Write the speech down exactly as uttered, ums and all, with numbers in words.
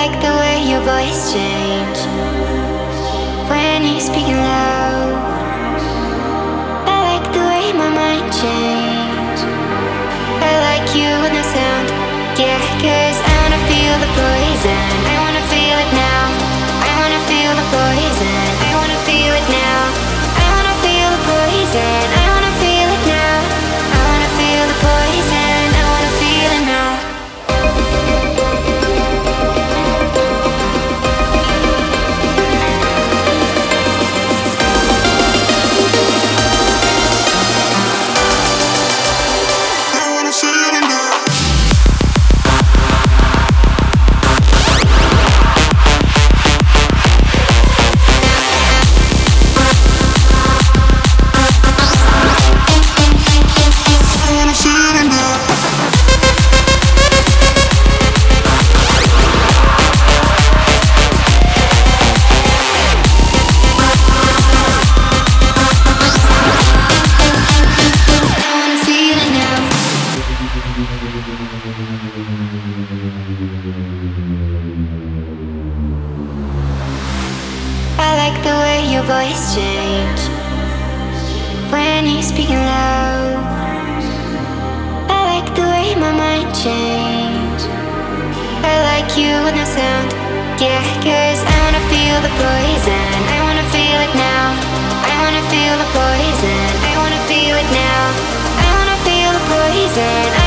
like the way your voice change when you speaking loud. I like the way my mind change. I like you with no sound. Yeah, cause I wanna feel the poison. I wanna feel it now. I wanna feel the poison. I wanna feel it now. I wanna feel the poison. I wanna feel it now. I wanna feel the poison. I wanna feel it now. I like the way your voice change when you speaking loud. I like the way my mind change. I like you with no sound. Yeah, cause I wanna feel the poison. I wanna feel it now. I wanna feel the poison. I wanna feel it now. I wanna feel the poison.